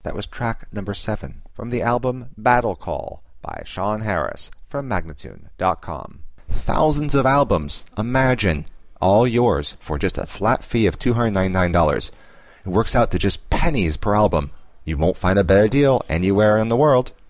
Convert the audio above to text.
That was track number 7 from the album Battle Call by Sean Harris from Magnatune.com. Thousands of albums, imagine, all yours for just a flat fee of $299. It works out to just pennies per album. You won't find a better deal anywhere in the world.